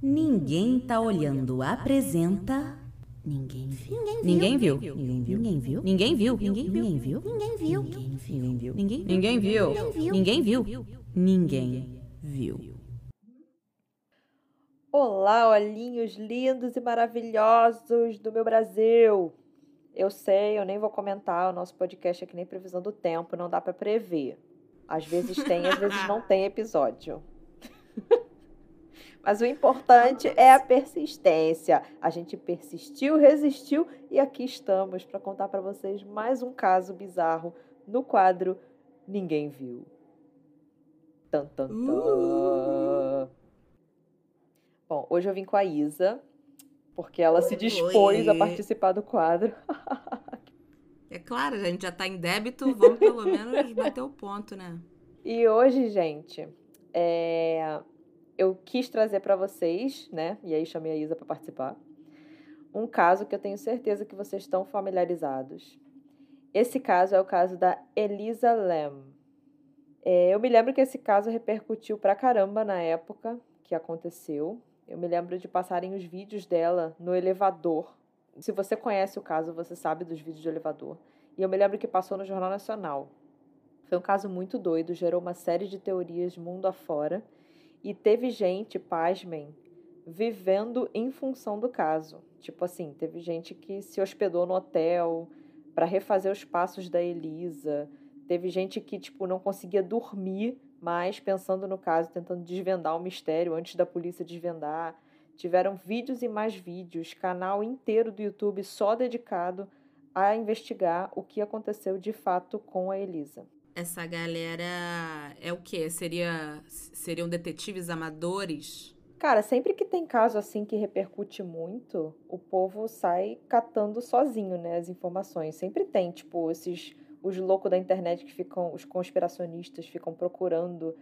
Ninguém Tá Olhando apresenta... Ninguém viu. Ninguém viu. Ninguém viu. Ninguém viu. Ninguém viu. Ninguém viu. Ninguém viu. Ninguém viu. Ninguém viu. Ninguém viu. Ninguém viu. Olá, olhinhos lindos e maravilhosos do meu Brasil. Eu sei, eu nem vou comentar, o nosso podcast é que nem previsão do tempo, não dá pra prever. Às vezes tem, às vezes não tem episódio. Mas o importante é a persistência. A gente persistiu, resistiu e aqui estamos para contar para vocês mais um caso bizarro no quadro Ninguém Viu. Tan, tan, tan. Bom, hoje eu vim com a Isa, porque ela se dispôs a participar do quadro. É claro, a gente já tá em débito, vamos pelo menos bater o ponto, né? E hoje, gente, eu quis trazer para vocês, né? E aí chamei a Isa para participar. Um caso que eu tenho certeza que vocês estão familiarizados. Esse caso é o caso da Elisa Lam. Eu me lembro que esse caso repercutiu pra caramba na época que aconteceu. Eu me lembro de passarem os vídeos dela no elevador. Se você conhece o caso, você sabe dos vídeos de elevador. E eu me lembro que passou no Jornal Nacional. Foi um caso muito doido, gerou uma série de teorias mundo afora. E teve gente, pasmem, vivendo em função do caso. Tipo assim, teve gente que se hospedou no hotel para refazer os passos da Elisa. Teve gente que, tipo, não conseguia dormir mais pensando no caso, tentando desvendar o mistério antes da polícia desvendar. Tiveram vídeos e mais vídeos, canal inteiro do YouTube só dedicado a investigar o que aconteceu de fato com a Elisa. Essa galera é o quê? Seriam detetives amadores? Cara, sempre que tem caso assim que repercute muito, o povo sai catando sozinho, né, as informações. Sempre tem, tipo, os loucos da internet que ficam, os conspiracionistas ficam procurando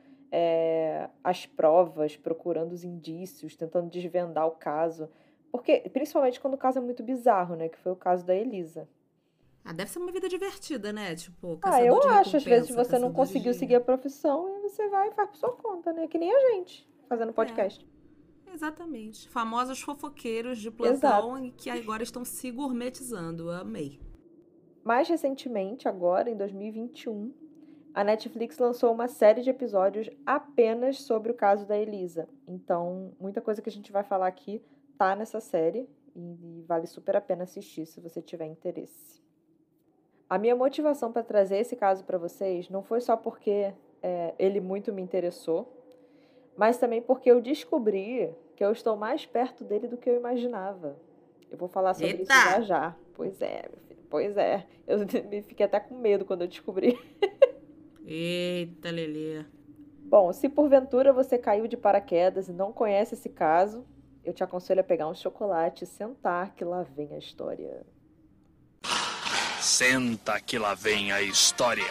as provas, procurando os indícios, tentando desvendar o caso. Porque, principalmente quando o caso é muito bizarro, né, que foi o caso da Elisa. Deve ser uma vida divertida, né? Tipo, Eu acho, às vezes você não conseguiu seguir a profissão e você vai e faz por sua conta, né? Que nem a gente, fazendo podcast. Exatamente. Famosos fofoqueiros de plantão e que agora estão se gourmetizando. Amei. Mais recentemente, agora, em 2021, a Netflix lançou uma série de episódios apenas sobre o caso da Elisa. Então, muita coisa que a gente vai falar aqui tá nessa série e vale super a pena assistir se você tiver interesse. A minha motivação para trazer esse caso para vocês não foi só porque ele muito me interessou, mas também porque eu descobri que eu estou mais perto dele do que eu imaginava. Eu vou falar sobre isso já já. Pois é, meu filho. Pois é. Eu me fiquei até com medo quando eu descobri. Eita, Lelê. Bom, se porventura você caiu de paraquedas e não conhece esse caso, eu te aconselho a pegar um chocolate e sentar que lá vem a história. Senta que lá vem a história.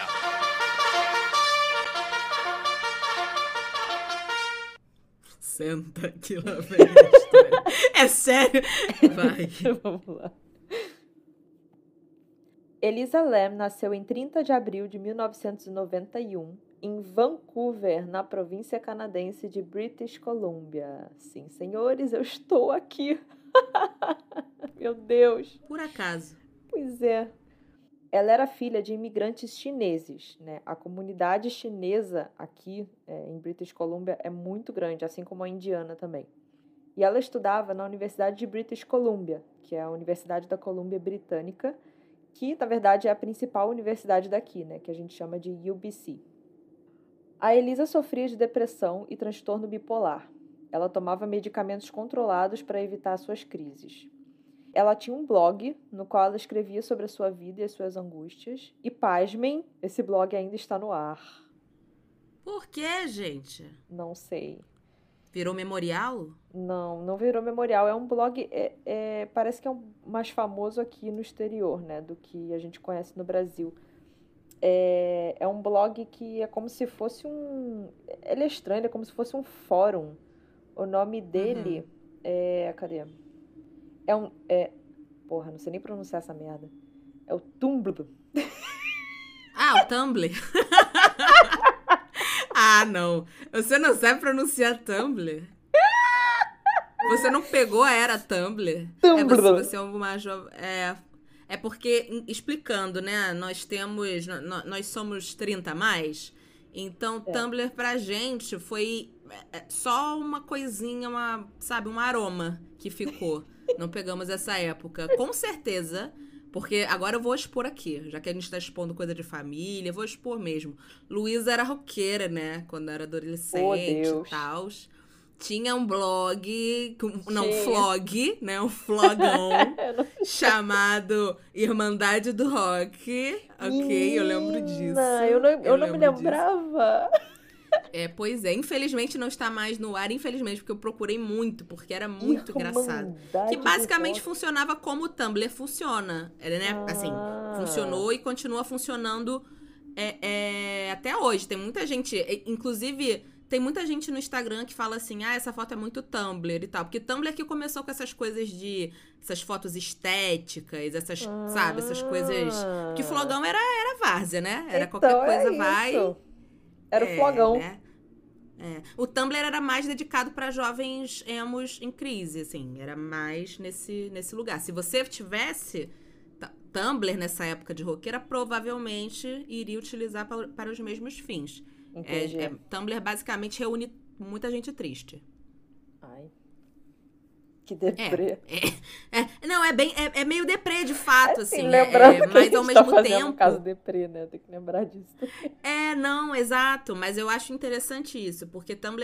Senta que lá vem a história. É sério? Vai. Vamos lá. Elisa Lam nasceu em 30 de abril de 1991 em Vancouver, na província canadense de British Columbia. Sim, senhores, eu estou aqui. Meu Deus. Por acaso. Pois é. Ela era filha de imigrantes chineses, né? A comunidade chinesa aqui em British Columbia é muito grande, assim como a indiana também. E ela estudava na Universidade de British Columbia, que é a Universidade da Colômbia Britânica, que, na verdade, é a principal universidade daqui, né? Que a gente chama de UBC. A Elisa sofria de depressão e transtorno bipolar. Ela tomava medicamentos controlados para evitar suas crises. Ela tinha um blog no qual ela escrevia sobre a sua vida e as suas angústias. E, pasmem, esse blog ainda está no ar. Por quê, gente? Não sei. Virou memorial? Não virou memorial. É um blog, parece que é mais famoso aqui no exterior, né, do que a gente conhece no Brasil. É um blog que é como se fosse ele é estranho, é como se fosse um fórum. O nome dele cadê? Porra, não sei nem pronunciar essa merda. É o Tumblr. O Tumblr. Não. Você não sabe pronunciar Tumblr? Você não pegou a era Tumblr? Você é uma jovem... É porque, explicando, né? Nós somos 30 a mais. Então, Tumblr pra gente foi só uma coisinha, um aroma que ficou. Não pegamos essa época. Com certeza, porque agora eu vou expor aqui, já que a gente tá expondo coisa de família, eu vou expor mesmo. Luísa era roqueira, né? Quando era adolescente e tal. Tinha um blog, flog, né? Um flogão chamado Irmandade do Rock. Ok, eu lembro disso. Eu não me lembrava. Pois é, infelizmente não está mais no ar, infelizmente, porque eu procurei muito, porque era muito engraçado. Que basicamente funcionava como o Tumblr funciona, né? Assim, funcionou e continua funcionando até hoje. Tem muita gente, inclusive... Tem muita gente no Instagram que fala assim, essa foto é muito Tumblr e tal. Porque Tumblr que começou com essas coisas essas fotos estéticas, sabe? Essas coisas... Que flogão era várzea, né? Era então, qualquer coisa, vai... Era o flogão. Né? O Tumblr era mais dedicado para jovens emos em crise, assim. Era mais nesse lugar. Se você tivesse Tumblr nessa época de roqueira, provavelmente iria utilizar para os mesmos fins. Tumblr basicamente reúne muita gente triste. Ai. Que deprê. Não, é meio deprê, de fato, assim. Lembrando mas ao mesmo tempo... um caso deprê, né? Tem que lembrar disso. Não, exato. Mas eu acho interessante isso, porque Tumblr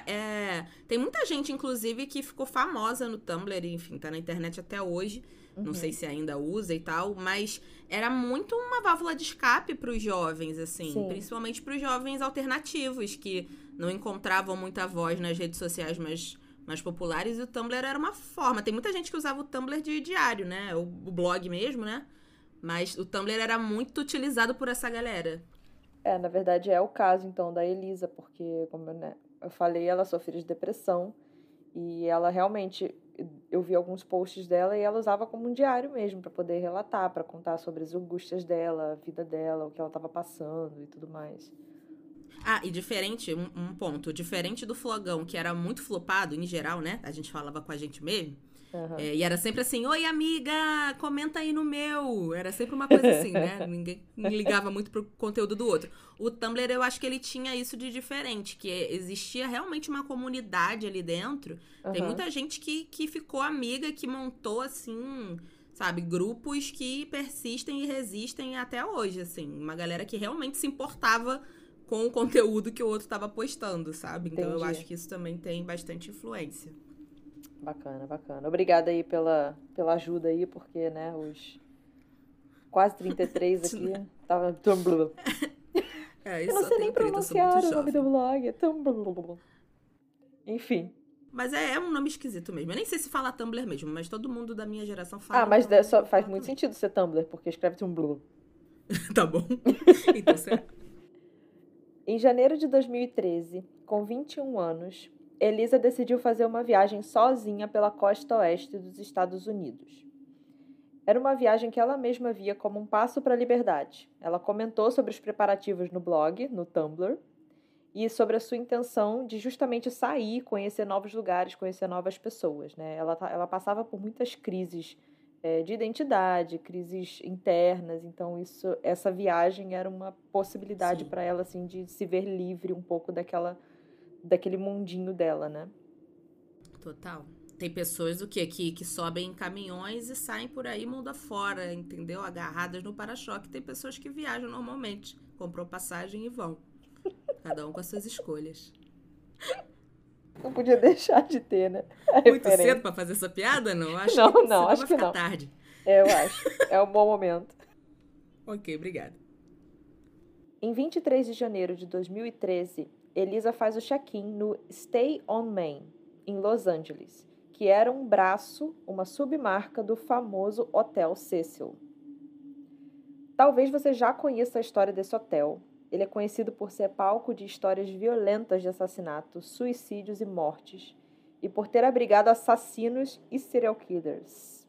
tem muita gente, inclusive, que ficou famosa no Tumblr, enfim, tá na internet até hoje. Não sei se ainda usa e tal, mas era muito uma válvula de escape pros jovens, assim. Sim. Principalmente pros jovens alternativos, que não encontravam muita voz nas redes sociais mais populares, e o Tumblr era uma forma. Tem muita gente que usava o Tumblr de diário, né? O blog mesmo, né? Mas o Tumblr era muito utilizado por essa galera. Na verdade é o caso, então, da Elisa, porque, como eu falei, ela sofria de depressão, e ela realmente... Eu vi alguns posts dela e ela usava como um diário mesmo, para poder relatar, para contar sobre as angústias dela, a vida dela, o que ela estava passando e tudo mais. E diferente, um ponto, diferente do flogão, que era muito flopado, em geral, né? A gente falava com a gente mesmo. Uhum. E era sempre assim, oi, amiga, comenta aí no meu. Era sempre uma coisa assim, né? Ninguém ligava muito pro conteúdo do outro. O Tumblr, eu acho que ele tinha isso de diferente, que existia realmente uma comunidade ali dentro. Uhum. Tem muita gente que ficou amiga, que montou, assim, sabe, grupos que persistem e resistem até hoje, assim. Uma galera que realmente se importava com o conteúdo que o outro estava postando, sabe? Então, eu acho que isso também tem bastante influência. Bacana, bacana. Obrigada aí pela ajuda aí, porque, né, os quase 33 aqui tava Tumblr. Eu não sei nem pronunciar o nome do blog, é Tumblr. Enfim. Mas é um nome esquisito mesmo. Eu nem sei se fala Tumblr mesmo, mas todo mundo da minha geração fala. Mas só faz muito sentido ser Tumblr, porque escreve Tumblr. Tá bom. Então, certo. Em janeiro de 2013, com 21 anos, Elisa decidiu fazer uma viagem sozinha pela costa oeste dos Estados Unidos. Era uma viagem que ela mesma via como um passo para a liberdade. Ela comentou sobre os preparativos no blog, no Tumblr, e sobre a sua intenção de justamente sair, conhecer novos lugares, conhecer novas pessoas, né? Ela passava por muitas crises de identidade, crises internas, então essa viagem era uma possibilidade para ela, assim, de se ver livre um pouco daquele mundinho dela, né? Total. Tem pessoas que sobem em caminhões e saem por aí mundo afora, entendeu? Agarradas no para-choque. Tem pessoas que viajam normalmente, comprou passagem e vão. Cada um com as suas escolhas. Não podia deixar de ter, né? Muito cedo pra fazer essa piada, não? Acho que não. Tarde. Eu acho. É um bom momento. Ok, obrigada. Em 23 de janeiro de 2013, Elisa faz o check-in no Stay on Main, em Los Angeles, que era um braço, uma submarca do famoso Hotel Cecil. Talvez você já conheça a história desse hotel. Ele é conhecido por ser palco de histórias violentas de assassinatos, suicídios e mortes, e por ter abrigado assassinos e serial killers.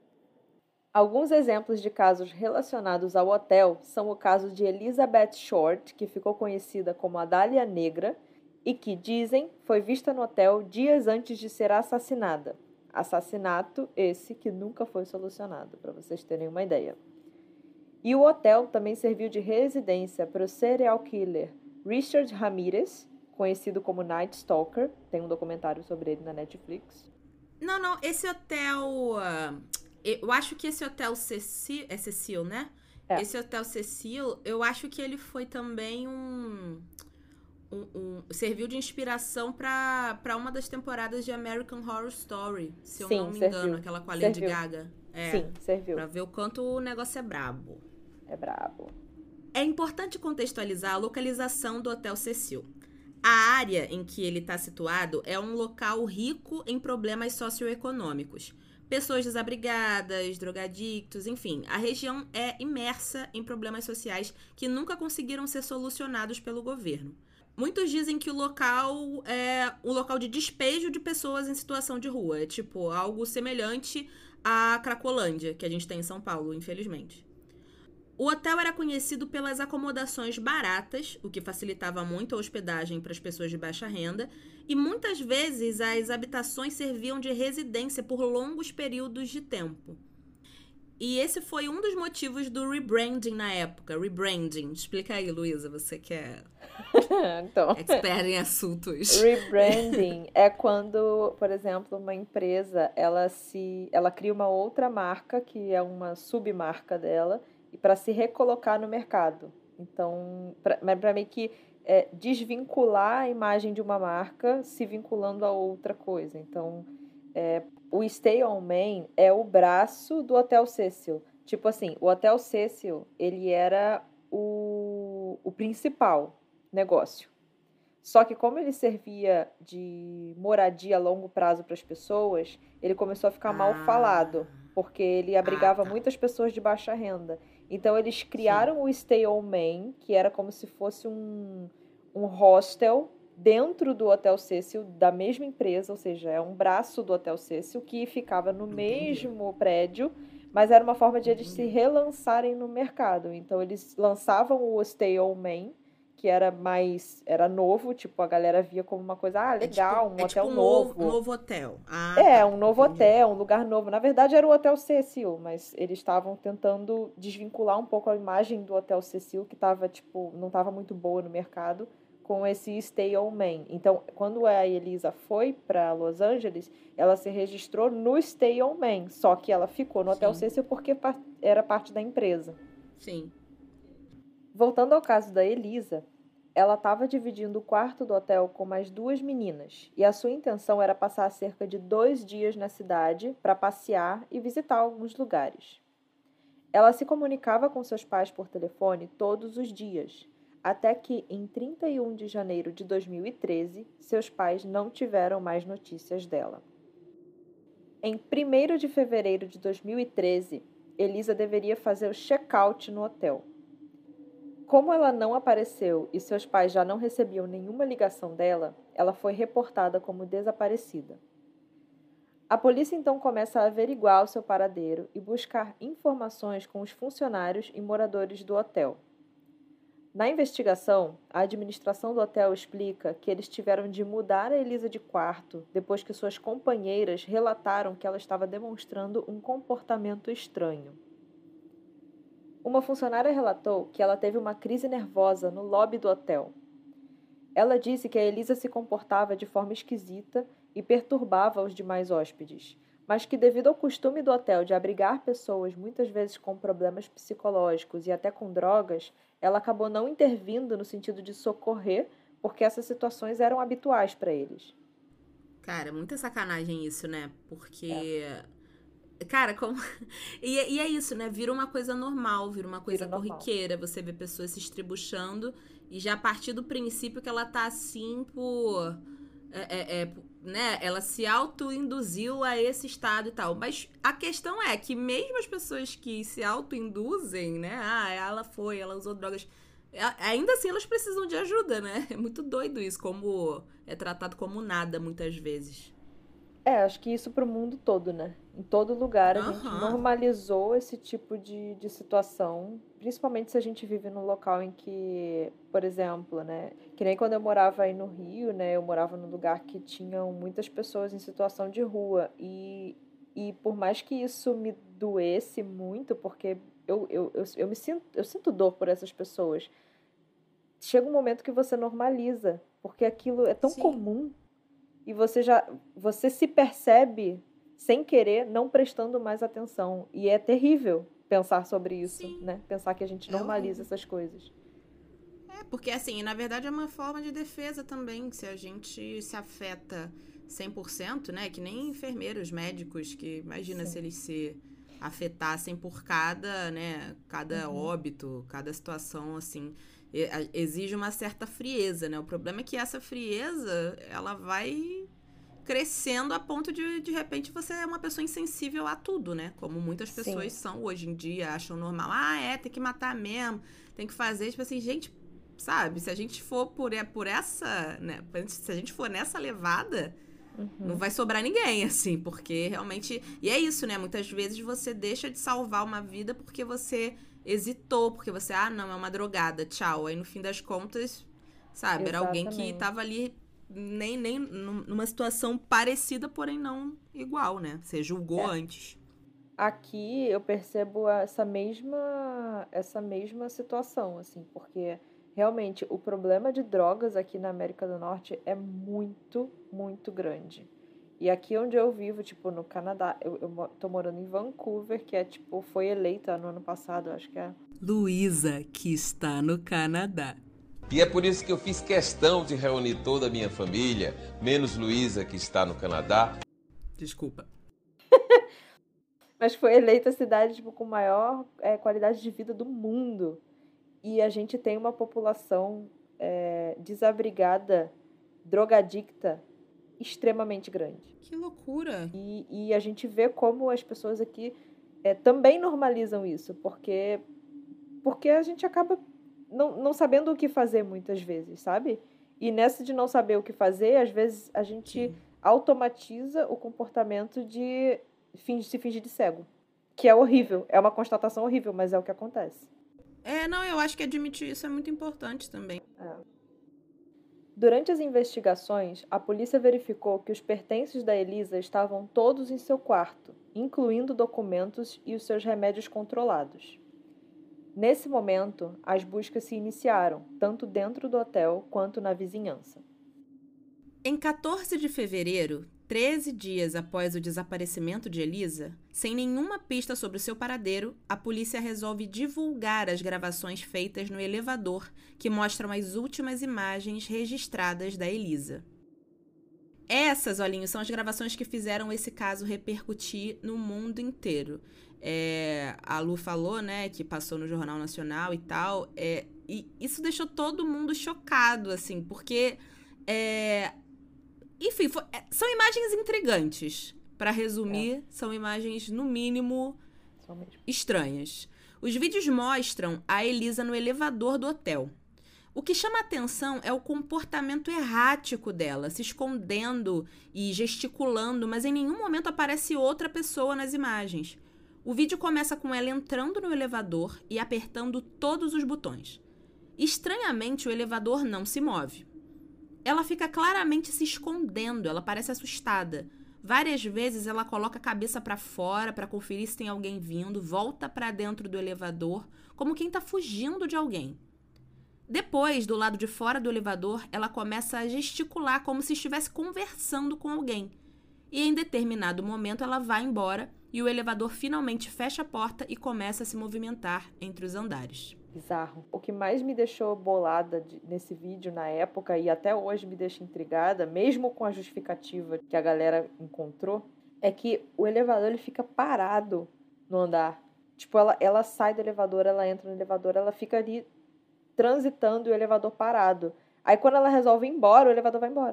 Alguns exemplos de casos relacionados ao hotel são o caso de Elizabeth Short, que ficou conhecida como a Dália Negra, e que, dizem, foi vista no hotel dias antes de ser assassinada. Assassinato esse que nunca foi solucionado, para vocês terem uma ideia. E o hotel também serviu de residência para o serial killer Richard Ramirez, conhecido como Night Stalker. Tem um documentário sobre ele na Netflix. Não, esse hotel... eu acho que esse hotel Cecil... É Cecil, né? É. Esse hotel Cecil, eu acho que ele foi também serviu de inspiração para uma das temporadas de American Horror Story, se eu não me engano, aquela com a Lady Gaga. Sim, serviu. Pra ver o quanto o negócio é brabo. É brabo. É importante contextualizar a localização do Hotel Cecil. A área em que ele está situado é um local rico em problemas socioeconômicos. Pessoas desabrigadas, drogadictos, enfim. A região é imersa em problemas sociais que nunca conseguiram ser solucionados pelo governo. Muitos dizem que o local é um local de despejo de pessoas em situação de rua. É tipo algo semelhante à Cracolândia, que a gente tem em São Paulo, infelizmente. O hotel era conhecido pelas acomodações baratas, o que facilitava muito a hospedagem para as pessoas de baixa renda, e muitas vezes as habitações serviam de residência por longos períodos de tempo. E esse foi um dos motivos do rebranding na época. Rebranding. Explica aí, Luísa, você que é então, expert em assuntos. Rebranding é quando, por exemplo, uma empresa ela cria uma outra marca, que é uma submarca dela, e para se recolocar no mercado. Então, para meio que desvincular a imagem de uma marca se vinculando a outra coisa. Então, o Stay On Main é o braço do Hotel Cecil. Tipo assim, o Hotel Cecil, ele era o principal negócio. Só que como ele servia de moradia a longo prazo para as pessoas, ele começou a ficar mal falado, porque ele abrigava muitas pessoas de baixa renda. Então, eles criaram o Stay On Main, que era como se fosse um hostel dentro do Hotel Cecil, da mesma empresa, ou seja, é um braço do Hotel Cecil que ficava no mesmo prédio, mas era uma forma de eles se relançarem no mercado. Então, eles lançavam o Stay On Main, que era novo, tipo, a galera via como uma coisa, legal, um hotel tipo novo. Um novo hotel. Um novo hotel, um lugar novo. Na verdade, era o Hotel Cecil, mas eles estavam tentando desvincular um pouco a imagem do Hotel Cecil, que tava, tipo, não estava muito boa no mercado, com esse Stay On Main. Então, quando a Elisa foi para Los Angeles, ela se registrou no Stay On Main, só que ela ficou no Hotel Cecil porque era parte da empresa. Sim. Voltando ao caso da Elisa, ela estava dividindo o quarto do hotel com mais 2 meninas, e a sua intenção era passar cerca de 2 dias na cidade para passear e visitar alguns lugares. Ela se comunicava com seus pais por telefone todos os dias, até que, em 31 de janeiro de 2013, seus pais não tiveram mais notícias dela. Em 1º de fevereiro de 2013, Elisa deveria fazer o check-out no hotel. Como ela não apareceu e seus pais já não recebiam nenhuma ligação dela, ela foi reportada como desaparecida. A polícia então começa a averiguar o seu paradeiro e buscar informações com os funcionários e moradores do hotel. Na investigação, a administração do hotel explica que eles tiveram de mudar a Elisa de quarto depois que suas companheiras relataram que ela estava demonstrando um comportamento estranho. Uma funcionária relatou que ela teve uma crise nervosa no lobby do hotel. Ela disse que a Elisa se comportava de forma esquisita e perturbava os demais hóspedes, mas que devido ao costume do hotel de abrigar pessoas muitas vezes com problemas psicológicos e até com drogas, ela acabou não intervindo no sentido de socorrer, porque essas situações eram habituais para eles. Cara, muita sacanagem isso, né? Porque... Cara, como... e é isso, né? Vira uma coisa normal, vira uma coisa corriqueira. Você vê pessoas se estribuchando e já a partir do princípio que ela tá assim por... né? Ela se auto-induziu a esse estado e tal. Mas a questão é que mesmo as pessoas que se auto-induzem, né? Ela usou drogas... Ainda assim elas precisam de ajuda, né? É muito doido isso, como é tratado como nada muitas vezes. Acho que isso pro mundo todo, né? Em todo lugar a gente normalizou esse tipo de situação, principalmente se a gente vive num local em que, por exemplo, né? Que nem quando eu morava aí no Rio, né? Eu morava num lugar que tinham muitas pessoas em situação de rua. E por mais que isso me doesse muito, porque eu sinto dor por essas pessoas, chega um momento que você normaliza, porque aquilo é tão comum e você se percebe sem querer, não prestando mais atenção. E é terrível pensar sobre isso, né? Pensar que a gente normaliza essas coisas. Porque assim, na verdade é uma forma de defesa também, se a gente se afeta 100%, né? Que nem enfermeiros, médicos, que imagina se eles se afetassem por cada, né? Cada óbito, cada situação, assim, exige uma certa frieza, né? O problema é que essa frieza, ela vai crescendo a ponto de repente, você é uma pessoa insensível a tudo, né? Como muitas pessoas são hoje em dia, acham normal. Tem que matar mesmo, tem que fazer, tipo assim, gente, sabe? Se a gente for por essa, né? Se a gente for nessa levada, não vai sobrar ninguém, assim, porque realmente... E é isso, né? Muitas vezes você deixa de salvar uma vida porque você hesitou, porque você, não, é uma drogada, tchau. Aí, no fim das contas, sabe? Era alguém que tava ali nem numa situação parecida, porém não igual, né? Você julgou antes. Aqui eu percebo essa mesma situação, assim, porque realmente o problema de drogas aqui na América do Norte é muito, muito grande. E aqui onde eu vivo, tipo, no Canadá, eu tô morando em Vancouver, que é, tipo, foi eleita no ano passado, acho que é... Luísa, que está no Canadá. E é por isso que eu fiz questão de reunir toda a minha família, menos Luísa, que está no Canadá. Desculpa. Mas foi eleita a cidade, tipo, com maior qualidade de vida do mundo. E a gente tem uma população desabrigada, drogadicta, extremamente grande. Que loucura! E a gente vê como as pessoas aqui também normalizam isso, porque a gente acaba não sabendo o que fazer muitas vezes, sabe? E nessa de não saber o que fazer, às vezes a gente automatiza o comportamento de se fingir de cego. Que é horrível, é uma constatação horrível, mas é o que acontece. Eu acho que admitir isso é muito importante também. Durante as investigações, a polícia verificou que os pertences da Elisa estavam todos em seu quarto, incluindo documentos e os seus remédios controlados. Nesse momento, as buscas se iniciaram, tanto dentro do hotel quanto na vizinhança. Em 14 de fevereiro, 13 dias após o desaparecimento de Elisa, sem nenhuma pista sobre o seu paradeiro, a polícia resolve divulgar as gravações feitas no elevador que mostram as últimas imagens registradas da Elisa. Essas, olhinhos, são as gravações que fizeram esse caso repercutir no mundo inteiro. A Lu falou, né, que passou no Jornal Nacional e tal, e isso deixou todo mundo chocado, assim, porque... Enfim, são imagens intrigantes. Para resumir, são imagens, no mínimo, estranhas. Os vídeos mostram a Elisa no elevador do hotel. O que chama a atenção é o comportamento errático dela, se escondendo e gesticulando, mas em nenhum momento aparece outra pessoa nas imagens. O vídeo começa com ela entrando no elevador e apertando todos os botões. Estranhamente, o elevador não se move. Ela fica claramente se escondendo, ela parece assustada. Várias vezes ela coloca a cabeça para fora para conferir se tem alguém vindo, volta para dentro do elevador, como quem está fugindo de alguém. Depois, do lado de fora do elevador, ela começa a gesticular como se estivesse conversando com alguém. E em determinado momento ela vai embora e o elevador finalmente fecha a porta e começa a se movimentar entre os andares. Bizarro. O que mais me deixou bolada nesse vídeo na época e até hoje me deixa intrigada, mesmo com a justificativa que a galera encontrou, é que o elevador ele fica parado no andar. Tipo, ela sai do elevador, ela entra no elevador, ela fica ali transitando e o elevador parado. Aí quando ela resolve ir embora, o elevador vai embora.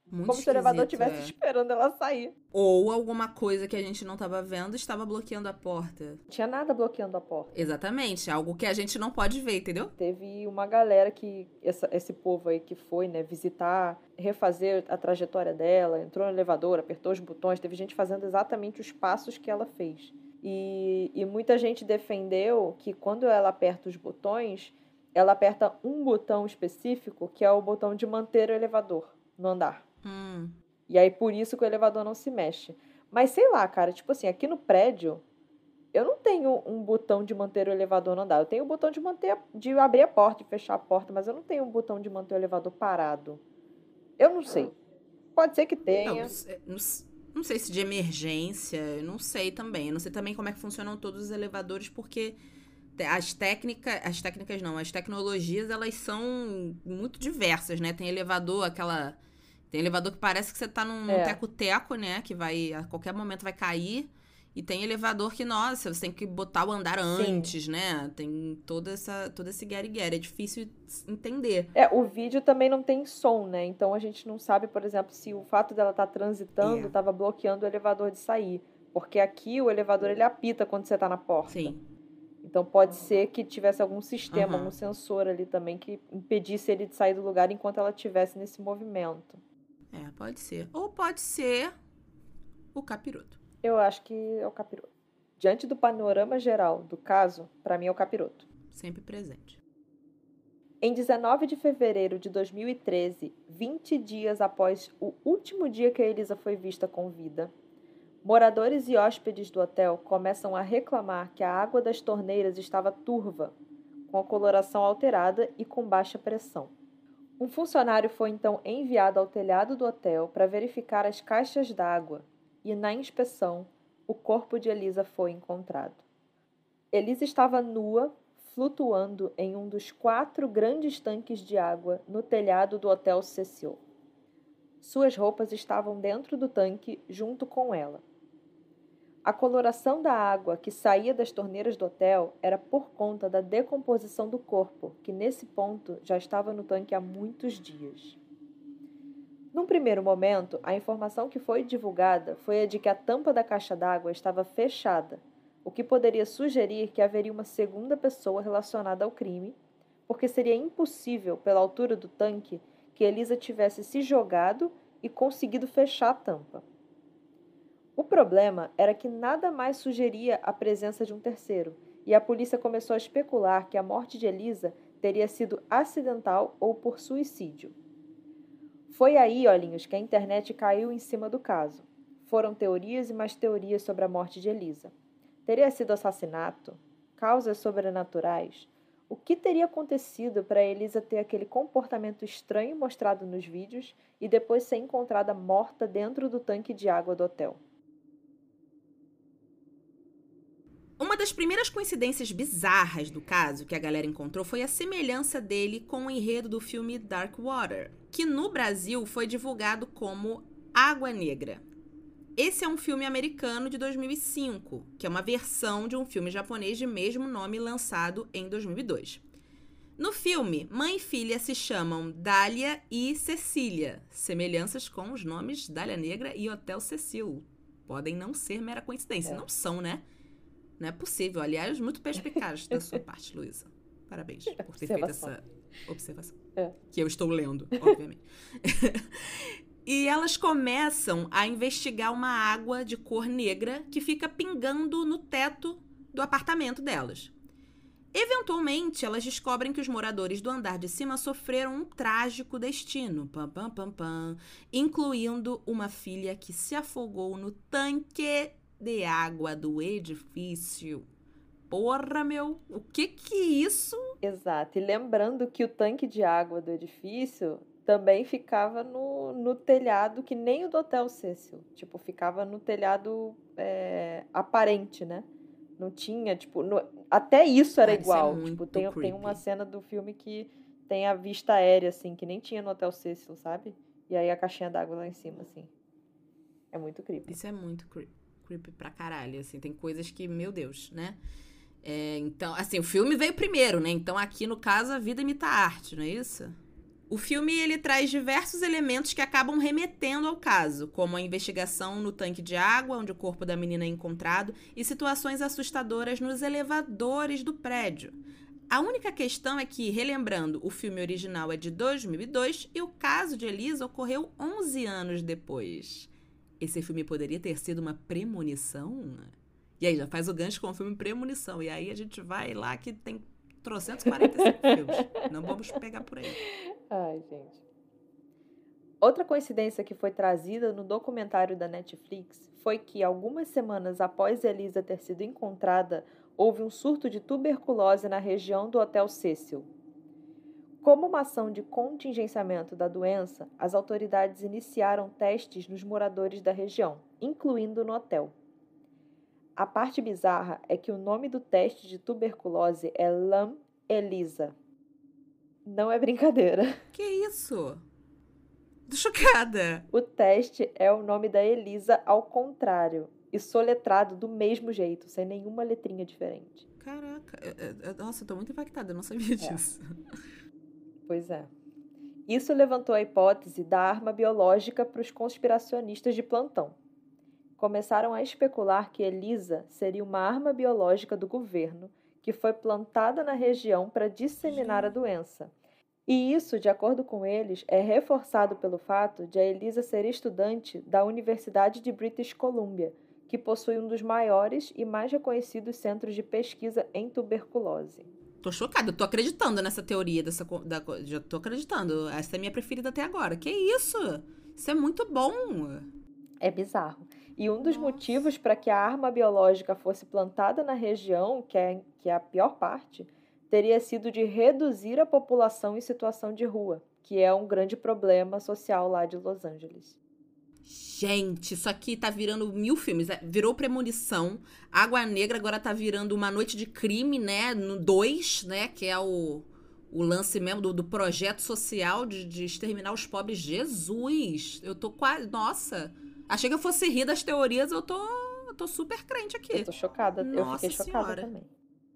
Muito Como se o elevador esquisito, estivesse esperando ela sair. Ou alguma coisa que a gente não tava vendo estava bloqueando a porta. Não tinha nada bloqueando a porta. Exatamente, algo que a gente não pode ver, entendeu? Teve uma galera que, esse povo aí que foi, né, visitar, refazer a trajetória dela, entrou no elevador, apertou os botões, teve gente fazendo exatamente os passos que ela fez. E muita gente defendeu que quando ela aperta os botões, ela aperta um botão específico, que é o botão de manter o elevador no andar. E aí, por isso que o elevador não se mexe. Mas sei lá, cara, tipo assim, aqui no prédio, eu não tenho um botão de manter o elevador no andar. Eu tenho o botão de abrir a porta e fechar a porta, mas eu não tenho um botão de manter o elevador parado. Eu não sei. Pode ser que tenha. Não sei se de emergência, eu não sei também. Eu não sei também como é que funcionam todos os elevadores, porque as tecnologias, elas são muito diversas, né? Tem elevador que parece que você tá num teco-teco, né? Que a qualquer momento vai cair. E tem elevador que, nossa, você tem que botar o andar antes, né? Tem todo esse guere-guere. É difícil entender. O vídeo também não tem som, né? Então a gente não sabe, por exemplo, se o fato dela estar transitando estava bloqueando o elevador de sair. Porque aqui o elevador, ele apita quando você tá na porta. Sim. Então pode ser que tivesse algum sistema, algum sensor ali também que impedisse ele de sair do lugar enquanto ela estivesse nesse movimento. Pode ser. Ou pode ser o capiroto. Eu acho que é o capiroto. Diante do panorama geral do caso, para mim é o capiroto. Sempre presente. Em 19 de fevereiro de 2013, 20 dias após o último dia que a Elisa foi vista com vida, moradores e hóspedes do hotel começam a reclamar que a água das torneiras estava turva, com a coloração alterada e com baixa pressão. Um funcionário foi então enviado ao telhado do hotel para verificar as caixas d'água e, na inspeção, o corpo de Elisa foi encontrado. Elisa estava nua, flutuando em um dos 4 grandes tanques de água no telhado do Hotel Cecil. Suas roupas estavam dentro do tanque junto com ela. A coloração da água que saía das torneiras do hotel era por conta da decomposição do corpo, que nesse ponto já estava no tanque há muitos dias. Num primeiro momento, a informação que foi divulgada foi a de que a tampa da caixa d'água estava fechada, o que poderia sugerir que haveria uma segunda pessoa relacionada ao crime, porque seria impossível, pela altura do tanque, que Elisa tivesse se jogado e conseguido fechar a tampa. O problema era que nada mais sugeria a presença de um terceiro, e a polícia começou a especular que a morte de Elisa teria sido acidental ou por suicídio. Foi aí, olhinhos, que a internet caiu em cima do caso. Foram teorias e mais teorias sobre a morte de Elisa. Teria sido assassinato? Causas sobrenaturais? O que teria acontecido para Elisa ter aquele comportamento estranho mostrado nos vídeos e depois ser encontrada morta dentro do tanque de água do hotel? Uma das primeiras coincidências bizarras do caso que a galera encontrou foi a semelhança dele com o enredo do filme Dark Water, que no Brasil foi divulgado como Água Negra. Esse é um filme americano de 2005, que é uma versão de um filme japonês de mesmo nome lançado em 2002. No filme, mãe e filha se chamam Dália e Cecília, semelhanças com os nomes Dália Negra e Hotel Cecil. Podem não ser mera coincidência, não são, né? Não é possível. Aliás, muito perspicaz da sua parte, Luísa. Parabéns por ter feito essa observação. Que eu estou lendo, obviamente. E elas começam a investigar uma água de cor negra que fica pingando no teto do apartamento delas. Eventualmente, elas descobrem que os moradores do andar de cima sofreram um trágico destino, incluindo uma filha que se afogou no tanque de água do edifício. Porra, meu, o que é isso? Exato, e lembrando que o tanque de água do edifício também ficava no telhado, que nem o do Hotel Cecil. Tipo, ficava no telhado aparente, né? Não tinha, tipo... até isso era igual. Tipo, tem uma cena do filme que tem a vista aérea, assim, que nem tinha no Hotel Cecil, sabe? E aí a caixinha d'água lá em cima, assim. É muito creepy. Isso é muito creepy pra caralho, assim. Tem coisas que, meu Deus, né? Então, assim, o filme veio primeiro, né? Então, aqui, no caso, a vida imita a arte, não é isso? O filme ele traz diversos elementos que acabam remetendo ao caso, como a investigação no tanque de água, onde o corpo da menina é encontrado, e situações assustadoras nos elevadores do prédio. A única questão é que, relembrando, o filme original é de 2002 e o caso de Elisa ocorreu 11 anos depois. Esse filme poderia ter sido uma premonição? E aí já faz o gancho com o filme Premonição. E aí a gente vai lá que tem 345 filmes. Não vamos pegar por aí. Ai, gente. Outra coincidência que foi trazida no documentário da Netflix foi que, algumas semanas após Elisa ter sido encontrada, houve um surto de tuberculose na região do Hotel Cecil. Como uma ação de contingenciamento da doença, as autoridades iniciaram testes nos moradores da região, incluindo no hotel. A parte bizarra é que o nome do teste de tuberculose é Lam-Elisa. Não é brincadeira. Que isso? Tô chocada. O teste é o nome da Elisa ao contrário e soletrado do mesmo jeito, sem nenhuma letrinha diferente. Caraca. Nossa, eu tô muito impactada, eu não sabia disso. Pois é. Isso levantou a hipótese da arma biológica para os conspiracionistas de plantão. Começaram a especular que Elisa seria uma arma biológica do governo que foi plantada na região para disseminar a doença. E isso, de acordo com eles, é reforçado pelo fato de a Elisa ser estudante da Universidade de British Columbia, que possui um dos maiores e mais reconhecidos centros de pesquisa em tuberculose. Tô chocada, eu tô acreditando nessa teoria já tô acreditando. Essa é a minha preferida até agora. Que isso? Isso é muito bom. É bizarro. E um dos motivos para que a arma biológica fosse plantada na região, que é a pior parte, teria sido de reduzir a população em situação de rua, que é um grande problema social lá de Los Angeles. Gente, isso aqui tá virando 1000 filmes. Virou Premonição, Água Negra, agora tá virando Uma Noite de Crime, né? No 2, né? Que é o lance mesmo do projeto social de exterminar os pobres. Jesus! Eu tô quase... Nossa! Achei que eu fosse rir das teorias, eu tô super crente aqui. Eu tô chocada, Nossa eu fiquei chocada Senhora. também.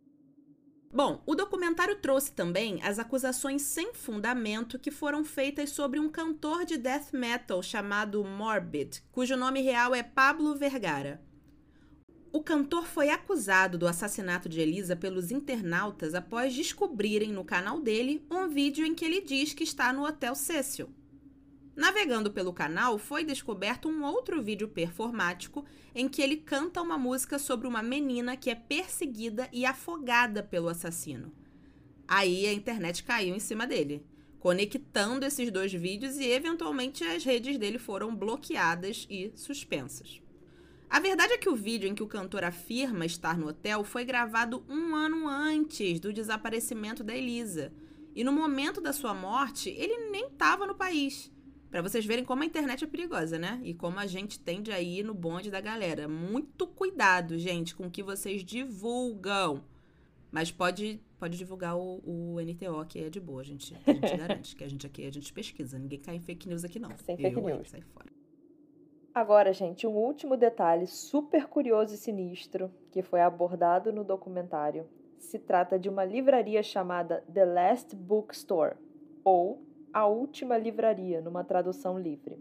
Bom, o documentário trouxe também as acusações sem fundamento que foram feitas sobre um cantor de death metal chamado Morbid, cujo nome real é Pablo Vergara. O cantor foi acusado do assassinato de Elisa pelos internautas após descobrirem no canal dele um vídeo em que ele diz que está no Hotel Cecil. Navegando pelo canal, foi descoberto um outro vídeo performático em que ele canta uma música sobre uma menina que é perseguida e afogada pelo assassino. Aí a internet caiu em cima dele, conectando esses dois vídeos e eventualmente as redes dele foram bloqueadas e suspensas. A verdade é que o vídeo em que o cantor afirma estar no hotel foi gravado 1 ano antes do desaparecimento da Elisa. E no momento da sua morte, ele nem estava no país. Pra vocês verem como a internet é perigosa, né? E como a gente tende a ir no bonde da galera. Muito cuidado, gente, com o que vocês divulgam. Mas pode divulgar o NTO, que é de boa, a gente garante. Que a gente pesquisa. Ninguém cai em fake news aqui, não. Sem fake news. Sai fora. Agora, gente, um último detalhe super curioso e sinistro que foi abordado no documentário. Se trata de uma livraria chamada The Last Bookstore, ou A Última Livraria, numa tradução livre.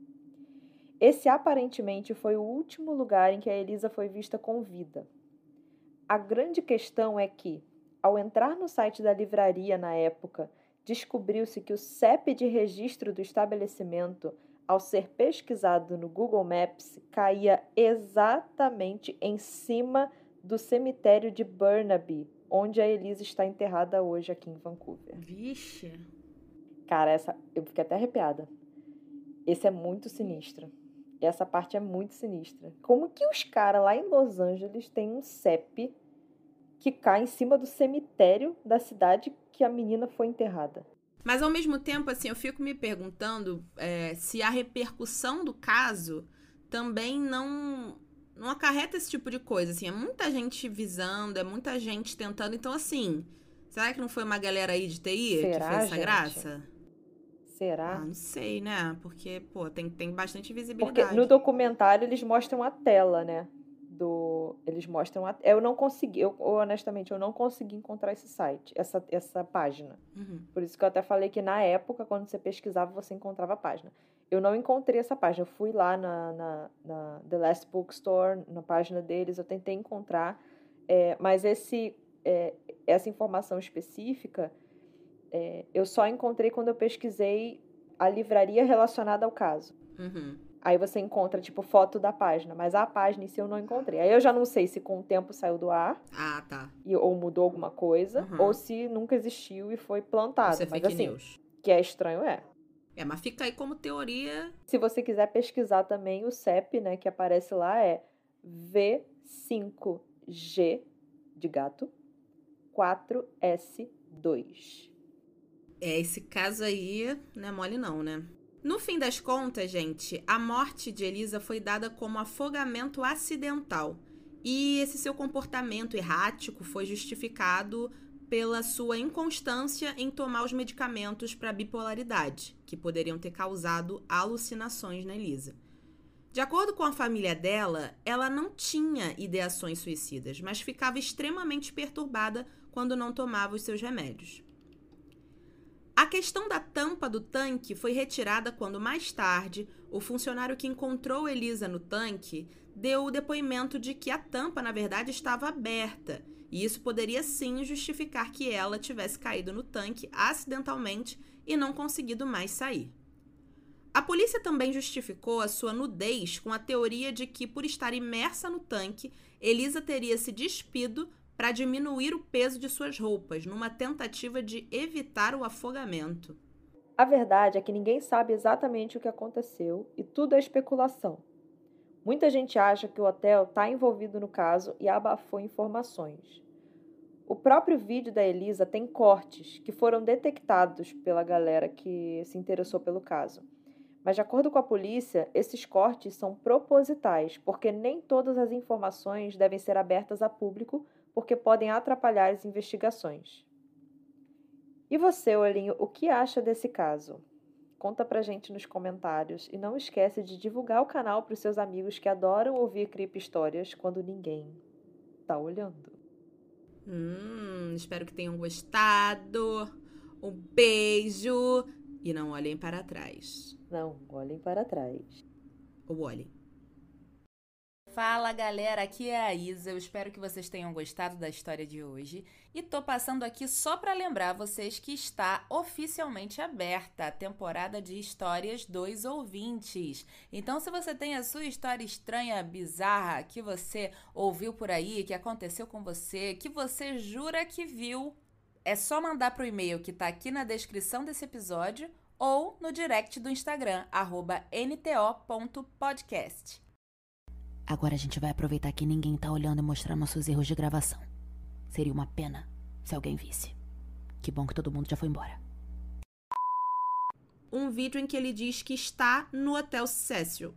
Esse aparentemente foi o último lugar em que a Elisa foi vista com vida. A grande questão é que, ao entrar no site da livraria na época, descobriu-se que o CEP de registro do estabelecimento, ao ser pesquisado no Google Maps, caía exatamente em cima do cemitério de Burnaby, onde a Elisa está enterrada hoje aqui em Vancouver. Vixe! Cara, eu fiquei até arrepiada. Esse é muito sinistro. Essa parte é muito sinistra. Como que os caras lá em Los Angeles têm um CEP que cai em cima do cemitério da cidade que a menina foi enterrada? Mas, ao mesmo tempo, assim, eu fico me perguntando se a repercussão do caso também não acarreta esse tipo de coisa. Assim, é muita gente visando, é muita gente tentando. Então, assim, será que não foi uma galera aí de TI que fez essa graça? Será? Não sei, né? Porque, pô, tem bastante visibilidade. Porque no documentário eles mostram a tela, né? Eles mostram... Eu não consegui, honestamente, eu não consegui encontrar esse site, essa página. Uhum. Por isso que eu até falei que na época, quando você pesquisava, você encontrava a página. Eu não encontrei essa página. Eu fui lá na The Last Bookstore, na página deles, eu tentei encontrar. Mas essa informação específica, eu só encontrei quando eu pesquisei a livraria relacionada ao caso. Uhum. Aí você encontra, tipo, foto da página. Mas a página em si eu não encontrei. Aí eu já não sei se com o tempo saiu do ar. Ah, tá. Ou mudou alguma coisa. Uhum. Ou se nunca existiu e foi plantado. Isso é mas fake assim, news. que é estranho, Mas fica aí como teoria. Se você quiser pesquisar também, o CEP, né, que aparece lá é V5G de gato 4S2. Esse caso aí não é mole não, né? No fim das contas, gente, a morte de Elisa foi dada como afogamento acidental. E esse seu comportamento errático foi justificado pela sua inconstância em tomar os medicamentos para bipolaridade, que poderiam ter causado alucinações na Elisa. De acordo com a família dela, ela não tinha ideações suicidas, mas ficava extremamente perturbada quando não tomava os seus remédios. A questão da tampa do tanque foi retirada quando, mais tarde, o funcionário que encontrou Elisa no tanque deu o depoimento de que a tampa, na verdade, estava aberta, e isso poderia sim justificar que ela tivesse caído no tanque acidentalmente e não conseguido mais sair. A polícia também justificou a sua nudez com a teoria de que, por estar imersa no tanque, Elisa teria se despido para diminuir o peso de suas roupas, numa tentativa de evitar o afogamento. A verdade é que ninguém sabe exatamente o que aconteceu e tudo é especulação. Muita gente acha que o hotel está envolvido no caso e abafou informações. O próprio vídeo da Elisa tem cortes que foram detectados pela galera que se interessou pelo caso. Mas, de acordo com a polícia, esses cortes são propositais, porque nem todas as informações devem ser abertas a público, porque podem atrapalhar as investigações. E você, Olhinho, o que acha desse caso? Conta pra gente nos comentários e não esquece de divulgar o canal para os seus amigos que adoram ouvir creepyhistórias quando ninguém tá olhando. Espero que tenham gostado. Um beijo e não olhem para trás. Não, olhem para trás. Ou olhem. Fala galera, aqui é a Isa, eu espero que vocês tenham gostado da história de hoje e tô passando aqui só para lembrar vocês que está oficialmente aberta a temporada de Histórias dos Ouvintes. Então se você tem a sua história estranha, bizarra, que você ouviu por aí, que aconteceu com você, que você jura que viu, é só mandar pro e-mail que tá aqui na descrição desse episódio ou no direct do Instagram, @nto.podcast. Agora a gente vai aproveitar que ninguém tá olhando e mostrar nossos erros de gravação. Seria uma pena se alguém visse. Que bom que todo mundo já foi embora. Um vídeo em que ele diz que está no Hotel Cecil.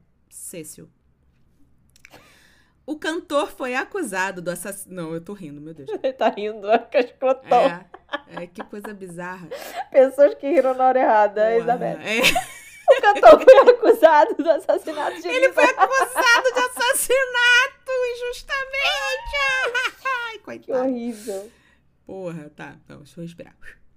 O cantor foi acusado do assassinato... Não, eu tô rindo, meu Deus. Ele tá rindo, cascotão. Que coisa bizarra. Pessoas que riram na hora errada, Isabel. O cantor foi acusado do assassinato de Elisa. Ele foi acusado de assassinato, injustamente. Ai, coitado. Que horrível. Porra, tá. Não, deixa eu respirar.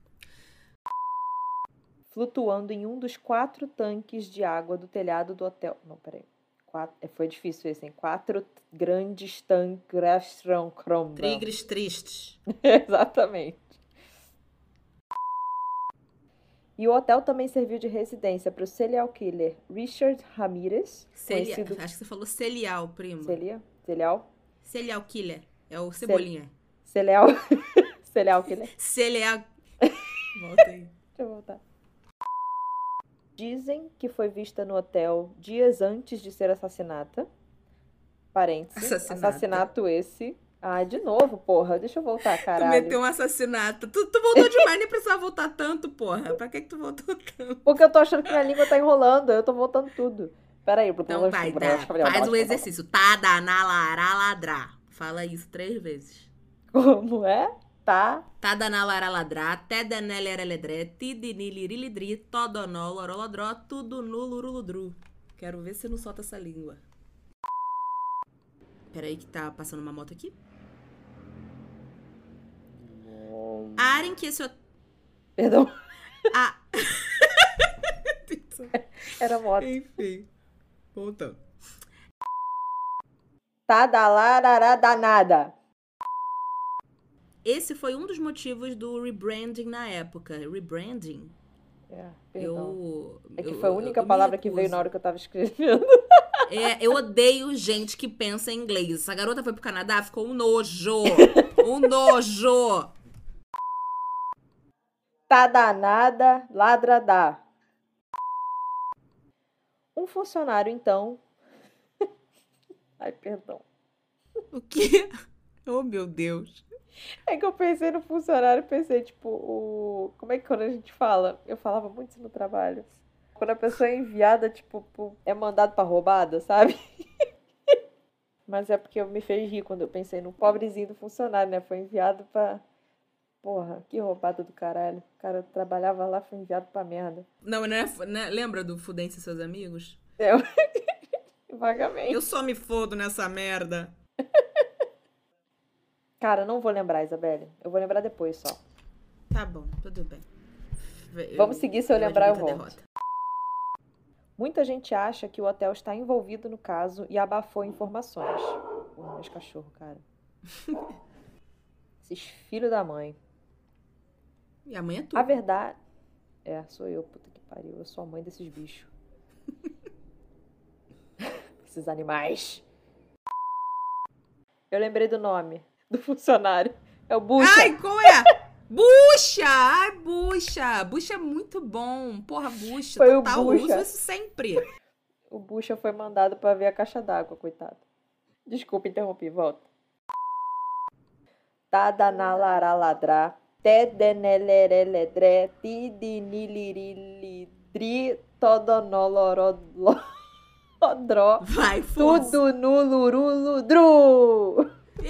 Flutuando em um dos 4 tanques de água do telhado do hotel. Não, peraí. Foi difícil esse, hein? 4 grandes tanques. Tigres tristes. Exatamente. E o hotel também serviu de residência para o serial killer Richard Ramirez. Conhecido... Acho que você falou Celial, primo. Celial? Serial killer. É o Cebolinha. Serial killer. Celial. Volta aí. Deixa eu voltar. Dizem que foi vista no hotel dias antes de ser assassinata. Parênteses. Assassinato esse. Ah, de novo, porra. Deixa eu voltar, caralho. Tu meteu um assassinato. Tu voltou demais, nem precisava voltar tanto, porra. Pra que tu voltou tanto? Porque eu tô achando que minha língua tá enrolando. Eu tô voltando tudo. Peraí. Então vai, faz o exercício. Tá, na lara, ladrar. Fala isso 3 vezes. Como é? Tá. Tá, na lara, ladrar. Té, danelereledré. Tidinilirilidri. Todonó, Peraí que tá passando uma moto aqui. A área em que esse... Perdão. Ah. Era moto. Enfim. Voltando. Tá da larará danada. Esse foi um dos motivos do rebranding na época. Rebranding? Perdão. É que foi a única palavra que veio na hora que eu tava escrevendo. Eu odeio gente que pensa em inglês. Essa garota foi pro Canadá, ficou um nojo. Um nojo. Tá danada, ladra dá. Um funcionário, então... Ai, perdão. O quê? Oh, meu Deus. É que eu pensei no funcionário, pensei, tipo, como é que quando a gente fala? Eu falava muito isso no trabalho. Quando a pessoa é enviada, tipo, é mandado pra roubada, sabe? Mas é porque me fez rir quando eu pensei no pobrezinho do funcionário, né? Foi enviado pra... Porra, que roubada do caralho. O cara trabalhava lá, foi enviado pra merda. Não, né? Lembra do Fudêncio e seus amigos? Vagamente. Eu só me fodo nessa merda. Cara, não vou lembrar, Isabelle. Eu vou lembrar depois só. Tá bom, tudo bem. Vamos seguir, se eu lembrar eu volto. Derrota. Muita gente acha que o hotel está envolvido no caso e abafou informações. Porra, meus cachorros, cara. Esses filhos da mãe. E a mãe é tu. A verdade... sou eu, puta que pariu. Eu sou a mãe desses bichos. Esses animais. Eu lembrei do nome do funcionário. É o Bucha. Ai, qual é? Bucha! Ai, Bucha! Bucha é muito bom. Porra, Bucha. Foi total, o Bucha. Eu uso isso sempre. O Bucha foi mandado pra ver a caixa d'água, coitado. Desculpa, interrompi, volta. Tada na lara ladrá. Tedenelereledré. Tidinilirilidri. Todonolorodló. Vai, força. Tudo no luruludru.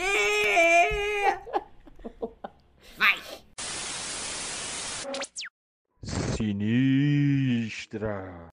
Vai. Sinistra.